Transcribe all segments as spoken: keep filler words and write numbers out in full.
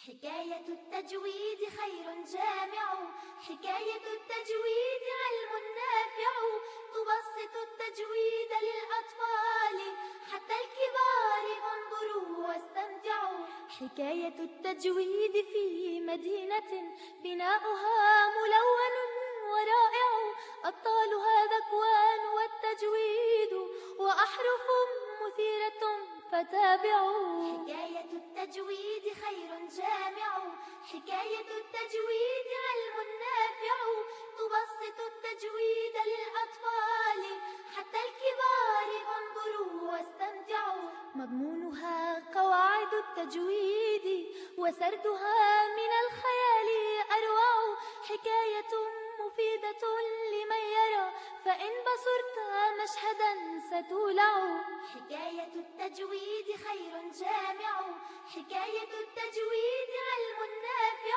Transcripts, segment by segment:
حكاية التجويد خير جامع، حكاية التجويد علم نافع، تبسط التجويد للأطفال حتى الكبار، فانظروا واستمتعوا. حكاية التجويد في مدينة بناؤها ملون ورائع، أبطالها ذكوان والتجويد وأحرف مثيرة فتابعوا. حكاية التجويد خير جامع، حكاية التجويد علم نافع، تبسط التجويد للأطفال حتى الكبار، فانظروا واستمتعوا. مضمونها قواعد التجويد وسردها من الخيال أروع، حكاية مفيدة لمن يرى، فإن بصرت مشهدا ستولع. حكاية التجويد خير جامع، حكاية التجويد علم نافع،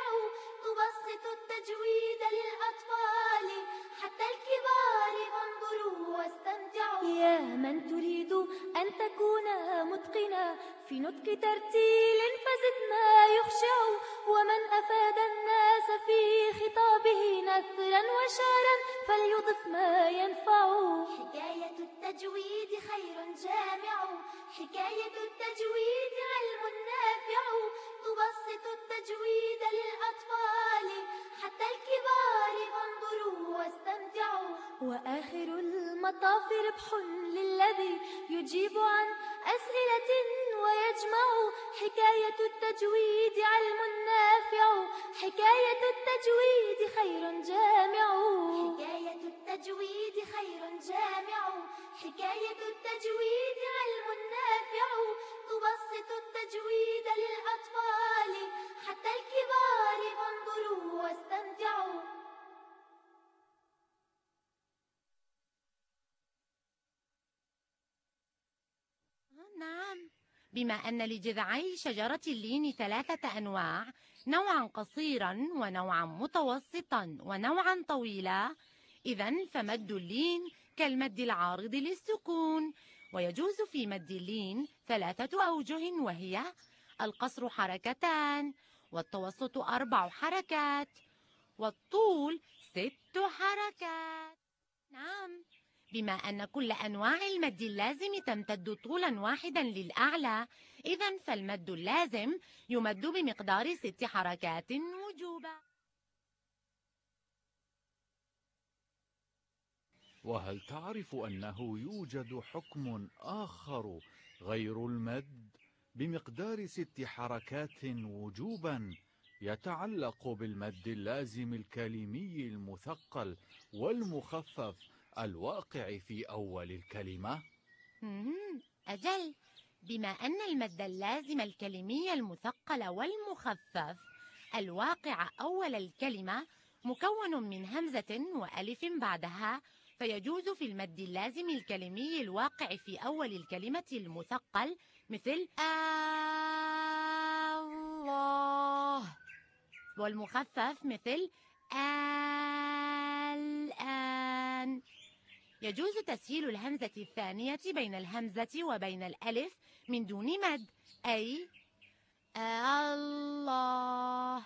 تبسط التجويد للأطفال حتى الكبار، فانظروا واستمتعوا. يا من تريد أن تكون متقنا في نطق ترتيل فزد ما يخشع، ومن أفاد الناس في خطابه نثرا وشعرا فليضف ما ينفع. حكاية التجويد خير جامع، حكاية التجويد علم نافع، تبسط التجويد للأطفال حتى الكبار، فانظروا واستمتعوا. وآخر المطاف ربح للذي يجيب عن أسئلة ويجمع، حكاية التجويد علم نافع، حكاية التجويد خير جامع. حكاية التجويد خير جامع، حكاية التجويد علم نافع، تبسط التجويد للأطفال حتى الكبار، فانظروا واستمتعوا. نعم، بما أن لجذعي شجرة اللين ثلاثة أنواع، نوعا قصيرا ونوعا متوسطا ونوعا طويلا، إذن فمد اللين كالمد العارض للسكون، ويجوز في مد اللين ثلاثة أوجه، وهي القصر حركتان، والتوسط أربع حركات، والطول ست حركات. نعم، بما أن كل أنواع المد اللازم تمتد طولا واحدا للأعلى، إذن فالمد اللازم يمد بمقدار ست حركات وجوبا. وهل تعرف أنه يوجد حكم آخر غير المد بمقدار ست حركات وجوبا يتعلق بالمد اللازم الكلمي المثقل والمخفف الواقع في أول الكلمة؟ أجل، بما أن المد اللازم الكلمي المثقل والمخفف الواقع أول الكلمة مكون من همزة وألف بعدها، فيجوز في المد اللازم الكلمي الواقع في أول الكلمة المثقل مثل الله، والمخفف مثل الآن. يجوز تسهيل الهمزة الثانية بين الهمزة وبين الألف من دون مد، أي الله،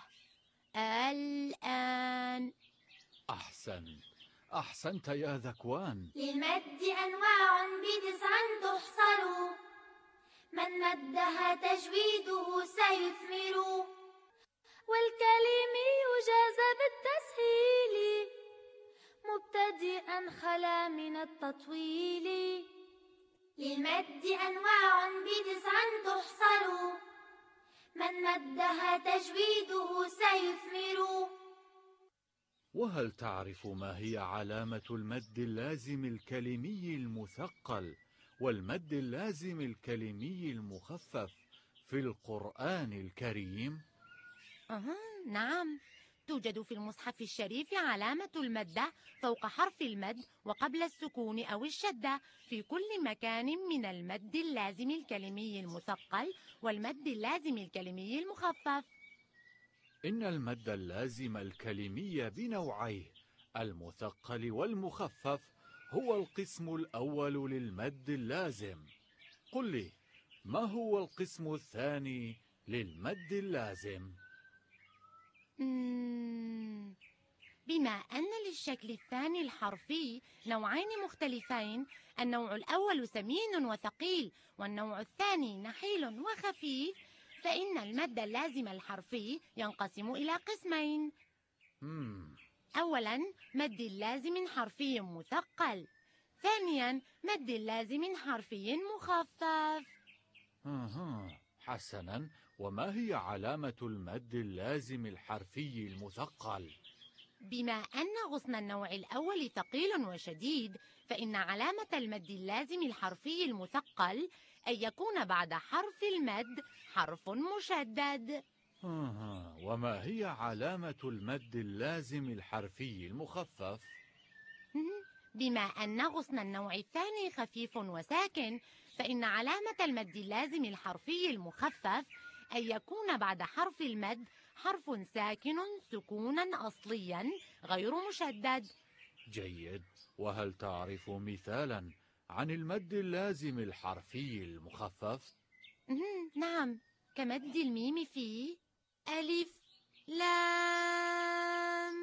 الآن. أحسن أحسنت يا ذكوان. للمد أنواع بتسع تحصر، من مدها تجويده سيثمر، والكلمي جاز بالتسهيل مبتدئا خلا من التطويل. للمد أنواع بتسع تحصر، من مدها تجويده سيثمر. وهل تعرف ما هي علامة المد اللازم الكلمي المثقل والمد اللازم الكلمي المخفف في القرآن الكريم؟ أه نعم، توجد في المصحف الشريف علامة المدة فوق حرف المد وقبل السكون أو الشدة في كل مكان من المد اللازم الكلمي المثقل والمد اللازم الكلمي المخفف. إن المد اللازم الكلمي بنوعيه المثقل والمخفف هو القسم الأول للمد اللازم. قل لي، ما هو القسم الثاني للمد اللازم؟ مم. بما أن للشكل الثاني الحرفي نوعين مختلفين، النوع الأول سمين وثقيل والنوع الثاني نحيل وخفيف، فإن المد اللازم الحرفي ينقسم إلى قسمين. مم. أولاً مد لازم حرفي مثقل، ثانياً مد لازم حرفي مخفف. أها. حسناً، وما هي علامة المد اللازم الحرفي المثقل؟ بما أن غصن النوع الأول ثقيل وشديد، فإن علامة المد اللازم الحرفي المثقل أن يكون بعد حرف المد حرف مشدد. أها. وما هي علامة المد اللازم الحرفي المخفف؟ بما أن غصن النوع الثاني خفيف وساكن، فإن علامة المد اللازم الحرفي المخفف أن يكون بعد حرف المد حرف ساكن سكونا أصليا غير مشدد. جيد. وهل تعرف مثالا عن المد اللازم الحرفي المخفف؟ نعم، كمد الميم في ألف لام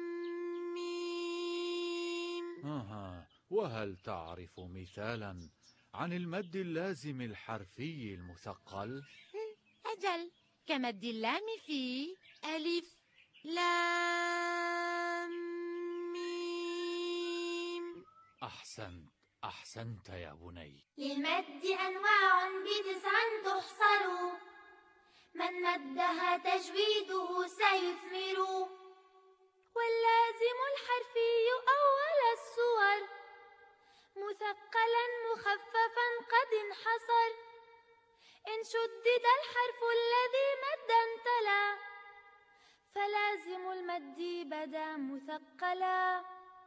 ميم. أها. وهل تعرف مثالا عن المد اللازم الحرفي المثقل؟ أجل، كمد اللام في ألف لام ميم. أحسنت أحسنت يا بني. للمد أنواع بتسع تحصر، من مدها تجويده سيثمر. واللازم الحرفي أول الصور، مثقلا مخففا قد انحصر. إن شدد الحرف الذي مدا تلا، فلازم المد بدا مثقلا.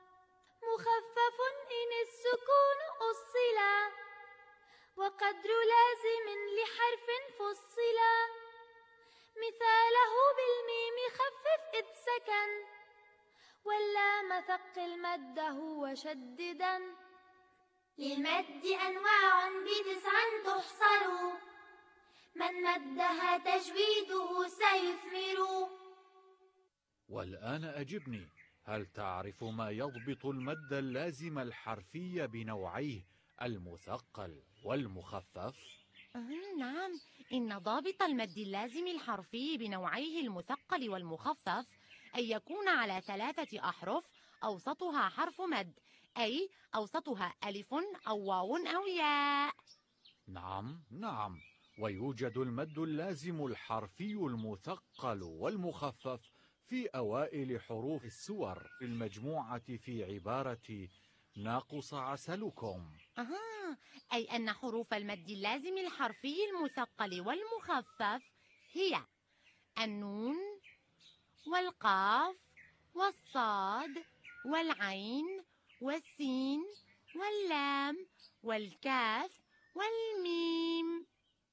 مخفف إن السكون أصلا، وقدر لازم لحرف فصلا. مثاله بالميم خفف إذ سكن، واللام ثقل مده وشددا. للمد أنواع بتسع تحصر، من مدها تجويده سيثمر. والآن أجبني، هل تعرف ما يضبط المد اللازم الحرفي بنوعيه المثقل والمخفف؟ نعم، إن ضابط المد اللازم الحرفي بنوعيه المثقل والمخفف أن يكون على ثلاثة أحرف أوسطها حرف مد، أي أوسطها ألف أو واو أو ياء. نعم نعم، ويوجد المد اللازم الحرفي المثقل والمخفف في أوائل حروف السور المجموعة في عبارة ناقص عسلكم. أها، أي أن حروف المد اللازم الحرفي المثقل والمخفف هي النون والقاف والصاد والعين والسين واللام والكاف والميم.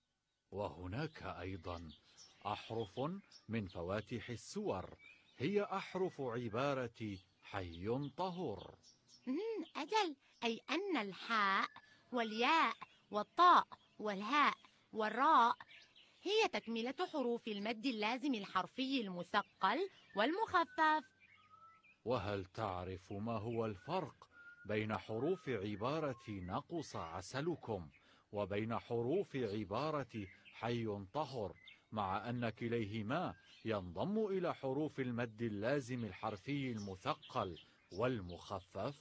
وهناك أيضا أحرف من فواتح السور هي أحرف عبارة حي طهر. أجل، أي أن الحاء والياء والطاء والهاء والراء هي تكملة حروف المد اللازم الحرفي المثقل والمخفف. وهل تعرف ما هو الفرق بين حروف عبارة نقص عسلكم وبين حروف عبارة حي طهر، مع أن كليهما ينضم إلى حروف المد اللازم الحرفي المثقل والمخفف؟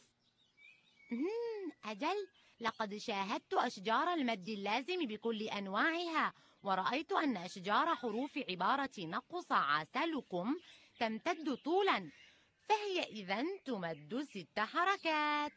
أجل، لقد شاهدت أشجار المد اللازم بكل أنواعها، ورأيت أن أشجار حروف عبارة نقص عسلكم تمتد طولا، فهي إذن تمد ست حركات.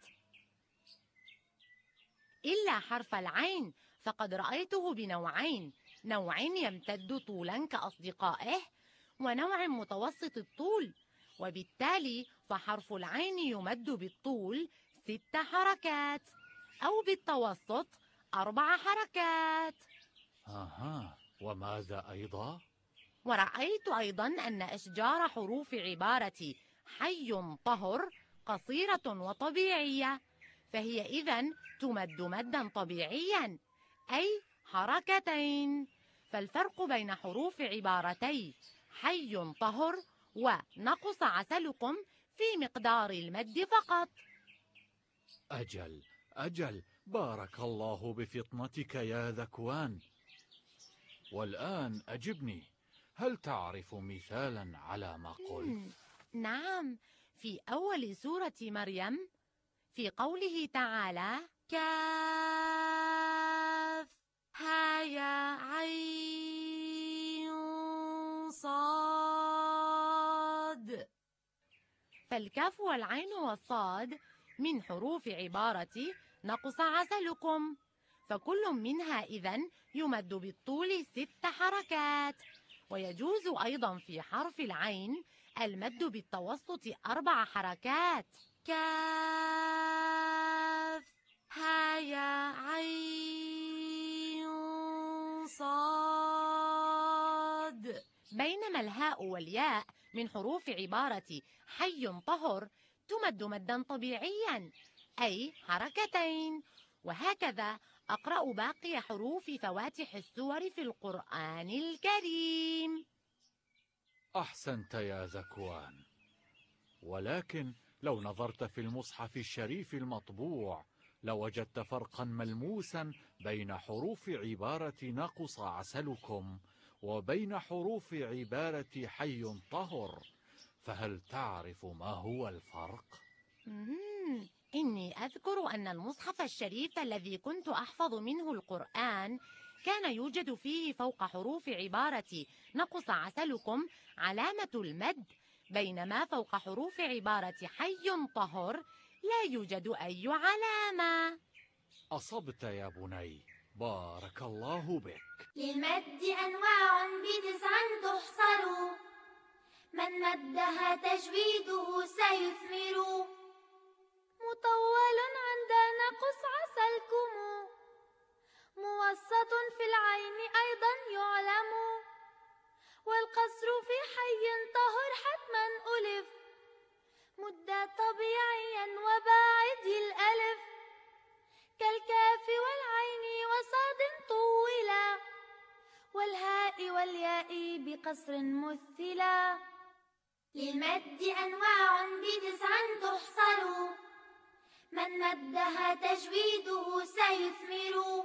إلا حرف العين فقد رأيته بنوعين، نوع يمتد طولا كأصدقائه ونوع متوسط الطول، وبالتالي فحرف العين يمد بالطول ست حركات أو بالتوسط أربع حركات. أها، وماذا أيضا؟ ورأيت أيضا أن أشجار حروف عبارة حي طهر قصيرة وطبيعية، فهي إذن تمد مدا طبيعيا أي حركتين. فالفرق بين حروف عبارتي حي طهر ونقص عسلكم في مقدار المد فقط. أجل أجل، بارك الله بفطنتك يا ذكوان. والآن أجبني، هل تعرف مثالا على ما قلت؟ نعم، في أول سورة مريم في قوله تعالى: كاف ها يا عين صاد. فالكاف والعين والصاد من حروف عبارة نقص عسلكم، فكل منها إذن يمد بالطول ست حركات. ويجوز أيضا في حرف العين المد بالتوسط أربع حركات: كاف ها يا عين صاد. بينما الهاء والياء من حروف عبارة حي طهر تمد مدا طبيعيا، أي حركتين. وهكذا أقرأ باقي حروف فواتح السور في القرآن الكريم. أحسنت يا ذكوان، ولكن لو نظرت في المصحف الشريف المطبوع لوجدت فرقا ملموسا بين حروف عبارة نقص عسلكم وبين حروف عبارة حي طهر، فهل تعرف ما هو الفرق؟ مم. إني أذكر أن المصحف الشريف الذي كنت أحفظ منه القرآن كان يوجد فيه فوق حروف عبارة نقص عسلكم علامة المد، بينما فوق حروف عبارة حي طهر لا يوجد أي علامة. أصبت يا بني، بارك الله بك. للمد أنواع بتسع تحصر، من مدها تجويده سيثمر. مطول عند نقص عسلكم، موسط في العين أيضا يعلم. والقصر في حي طهر حتما ألف، مد طبيعيا وباعد الألف. كالكاف والعين وصاد طولا، والهاء والياء بقصر مثلا. للمد أنواع بتسع تحصر، من مدها تجويده سيثمر.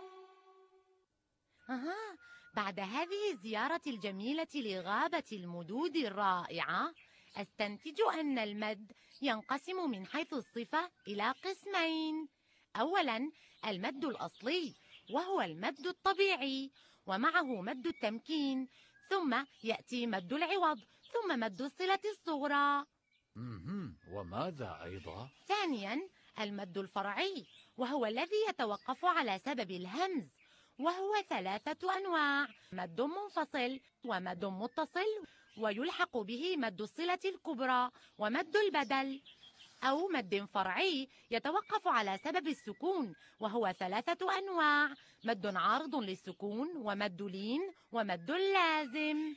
أها، بعد هذه الزيارة الجميلة لغابة المدود الرائعة أستنتج أن المد ينقسم من حيث الصفة إلى قسمين. أولا المد الأصلي وهو المد الطبيعي، ومعه مد التمكين، ثم يأتي مد العوض، ثم مد الصلة الصغرى. مهم. وماذا أيضا؟ ثانيا المد الفرعي وهو الذي يتوقف على سبب الهمز، وهو ثلاثة أنواع: مد منفصل ومد متصل، ويلحق به مد الصلة الكبرى ومد البدل. أو مد فرعي يتوقف على سبب السكون، وهو ثلاثة أنواع: مد عارض للسكون ومد لين ومد لازم.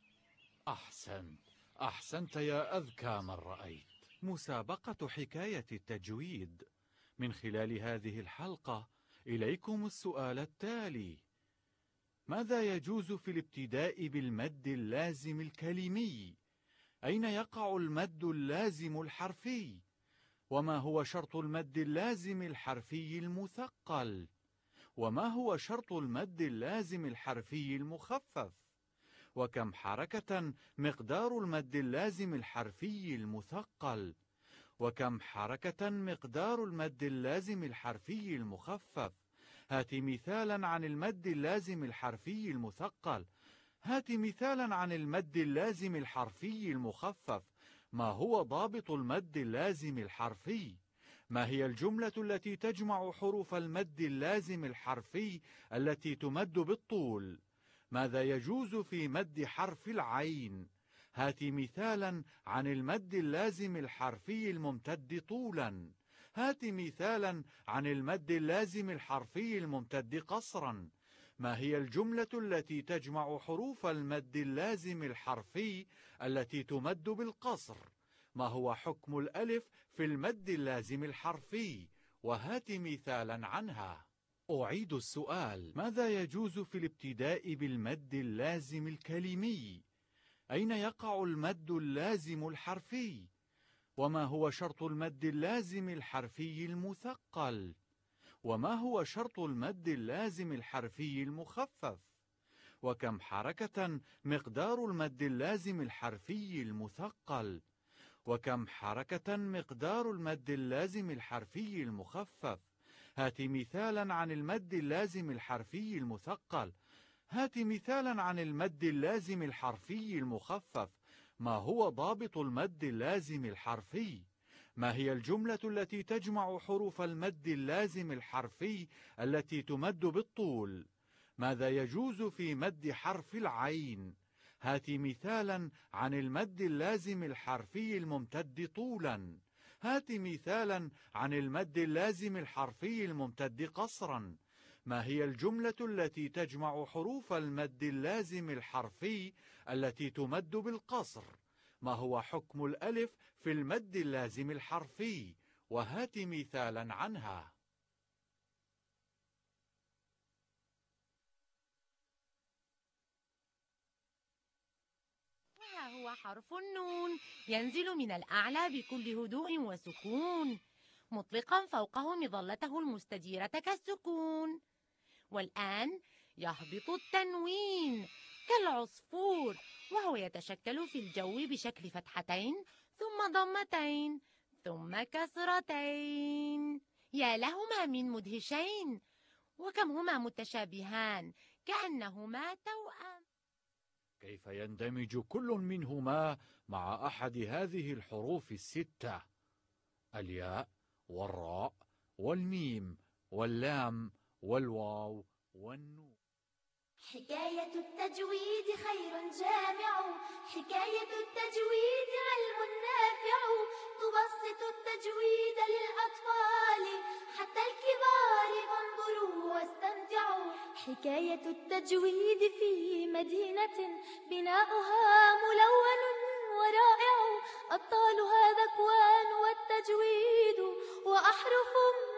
أحسنت أحسنت يا أذكى من رأيت. مسابقة حكاية التجويد. من خلال هذه الحلقة إليكم السؤال التالي: ماذا يجوز في الابتداء بالمد اللازم الكلمي؟ أين يقع المد اللازم الحرفي؟ وما هو شرط المد اللازم الحرفي المثقل؟ وما هو شرط المد اللازم الحرفي المخفف؟ وكم حركة مقدار المد اللازم الحرفي المثقل؟ وكم حركة مقدار المد اللازم الحرفي المخفف؟ هات مثالا عن المد اللازم الحرفي المثقل. هات مثالا عن المد اللازم الحرفي المخفف. ما هو ضابط المد اللازم الحرفي؟ ما هي الجملة التي تجمع حروف المد اللازم الحرفي التي تمد بالطول؟ ماذا يجوز في مد حرف العين؟ هات مثالا عن المد اللازم الحرفي الممتد طولا. هات مثالا عن المد اللازم الحرفي الممتد قصرا. ما هي الجملة التي تجمع حروف المد اللازم الحرفي التي تمد بالقصر؟ ما هو حكم الألف في المد اللازم الحرفي؟ وهات مثالا عنها. أعيد السؤال: ماذا يجوز في الابتداء بالمد اللازم الكلمي؟ أين يقع المد اللازم الحرفي؟ وما هو شرط المد اللازم الحرفي المثقل؟ وما هو شرط المد اللازم الحرفي المخفف؟ وكم حركة مقدار المد اللازم الحرفي المثقل؟ وكم حركة مقدار المد اللازم الحرفي المخفف؟ هات مثالا عن المد اللازم الحرفي المثقل. هات مثالا عن المد اللازم الحرفي المخفف. ما هو ضابط المد اللازم الحرفي؟ ما هي الجملة التي تجمع حروف المد اللازم الحرفي التي تمد بالطول؟ ماذا يجوز في مد حرف العين؟ هات مثالا عن المد اللازم الحرفي الممتد طولا. هات مثالا عن المد اللازم الحرفي الممتد قصرا. ما هي الجملة التي تجمع حروف المد اللازم الحرفي التي تمد بالقصر؟ ما هو حكم الألف في المد اللازم الحرفي؟ وهات مثالا عنها. وها هو حرف النون، ينزل من الأعلى بكل هدوء وسكون، مطلقا فوقه مظلته المستديرة كالسكون. والآن يهبط التنوين كالعصفور، وهو يتشكل في الجو بشكل فتحتين ثم ضمتين ثم كسرتين. يا لهما من مدهشين، وكم هما متشابهان كأنهما توأم. كيف يندمج كل منهما مع أحد هذه الحروف الستة؟ الياء والراء والميم واللام والواو والنون. حكاية التجويد خير جامع، حكاية التجويد علم نافع، تبسط التجويد للأطفال حتى الكبار فانظروا واستمتعوا. حكاية التجويد في مدينة بناؤها ملون ورائع، أبطالها ذكوان والتجويد وأحرف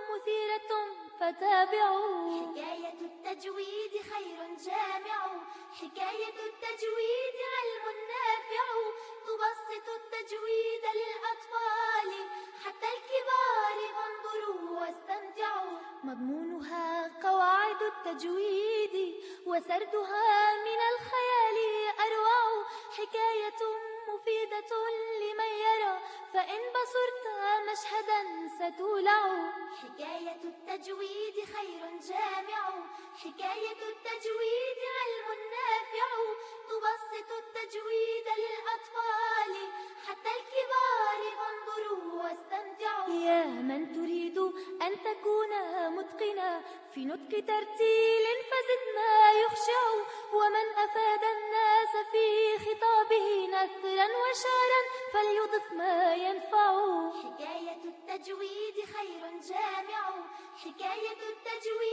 مثيرة فتابعوا. حكاية التجويد خير جامع، حكاية التجويد علم نافع، تبسط التجويد للأطفال حتى الكبار فانظروا واستمتعوا. مضمونها قواعد التجويد وسردها من الخيال أروع، حكاية مفيدة لمن يرى فإن بصرت مشهدا ستولع. حكاية التجويد خير جامع، حكاية التجويد علم نافع، تبسط التجويد للأطفال حتى الكبار فانظروا واستمتعوا. يا من تريد أن تكون متقنا في نطق ترتيل فزد ما يخشع، ومن أفاد الناس في خطابه نثرا وشعرا فليضف ما ينفع. حكاية التجويد خير جامع، حكاية التجويد